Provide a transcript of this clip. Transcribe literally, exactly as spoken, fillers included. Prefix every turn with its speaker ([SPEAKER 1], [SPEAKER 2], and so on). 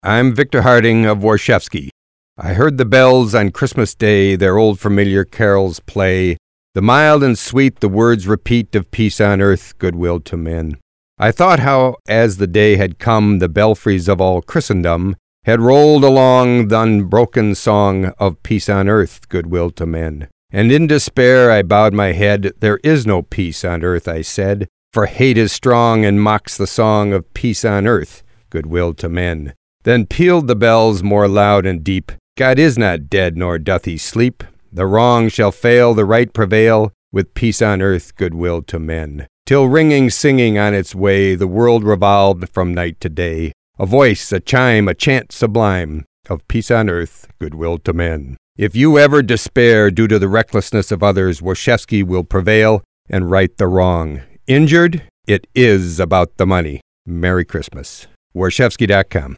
[SPEAKER 1] I'm Victor Harding of Warshevsky. I heard the bells on Christmas Day their old familiar carols play, the mild and sweet the words repeat of peace on earth, goodwill to men. I thought how, as the day had come, the belfries of all Christendom had rolled along the unbroken song of peace on earth, goodwill to men. And in despair I bowed my head. There is no peace on earth, I said, for hate is strong and mocks the song of peace on earth, goodwill to men. Then pealed the bells more loud and deep. God is not dead, nor doth he sleep. The wrong shall fail, the right prevail, with peace on earth, goodwill to men. Till ringing, singing on its way, the world revolved from night to day. A voice, a chime, a chant sublime, of peace on earth, goodwill to men. If you ever despair due to the recklessness of others, Warshevsky will prevail and right the wrong. Injured? It is about the money. Merry Christmas. Warshevsky dot com